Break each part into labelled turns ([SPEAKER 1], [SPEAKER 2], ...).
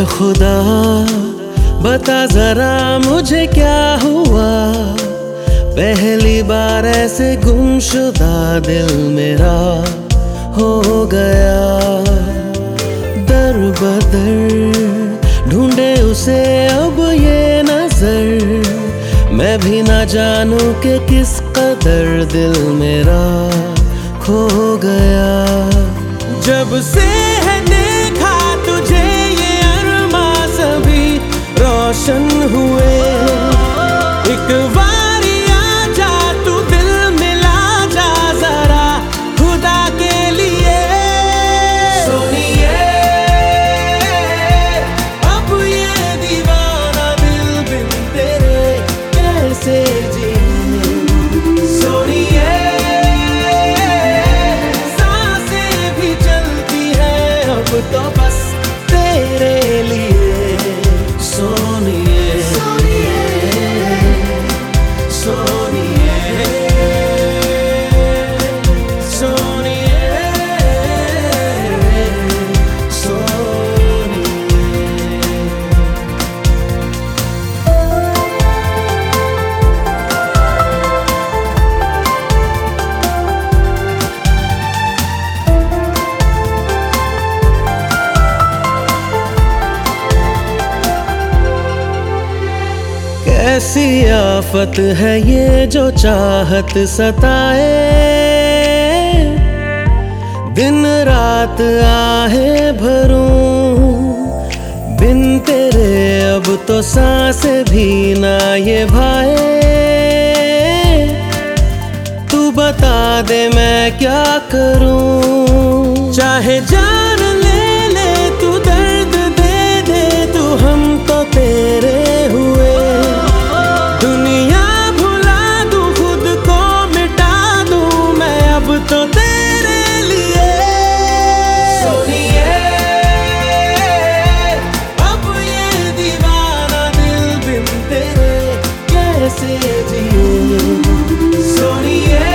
[SPEAKER 1] खुदा बता जरा मुझे क्या हुआ, पहली बार ऐसे गुमशुदा दिल मेरा हो गया। दर बदर ढूंढे उसे अब ये नजर, मैं भी ना जानूं कि किस कदर दिल मेरा खो गया। जब से है देखा तुझे ये अरमा सभी रोशन हुए, एक बारी आजा तू दिल मिला जा जरा खुदा के लिए। सोनिए अब ये दीवाना दिल बिन तेरे कैसे जिए। सोनिए सांसें भी चलती है अब तो बस तेरे लिए। सोनिए सोनिए सोनिए सोनिए। कैसी आफत है ये जो चाहत सताए, दिन रात आहे भरूं बिन तेरे अब तो सांसें भी ना ये भाए। तू बता दे मैं क्या करूं, चाहे जान ले ले तू दर्द दे दे तू, हम तो तेरे हुए। दुनिया भुला दूं खुद को मिटा दूं मैं अब तो तेरे लिए। सोनिए अब ये दीवाना दिल बिन तेरे कैसे जिए। सोनिए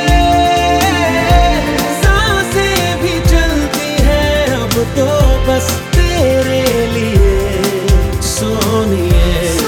[SPEAKER 1] सांसें भी चलती है अब तो बस तेरे लिए। सोनिए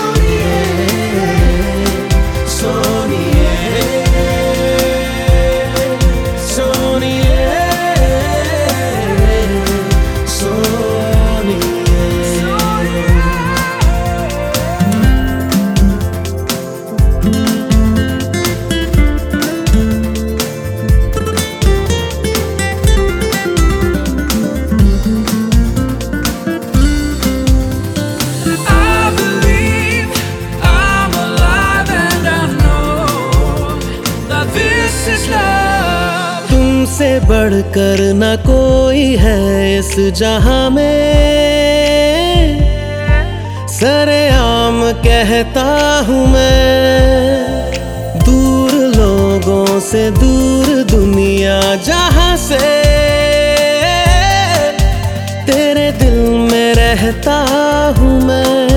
[SPEAKER 1] तुमसे बढ़कर न कोई है इस जहां में, सरेआम कहता हूँ मैं। दूर लोगों से दूर दुनिया जहां से, तेरे दिल में रहता हूँ मैं।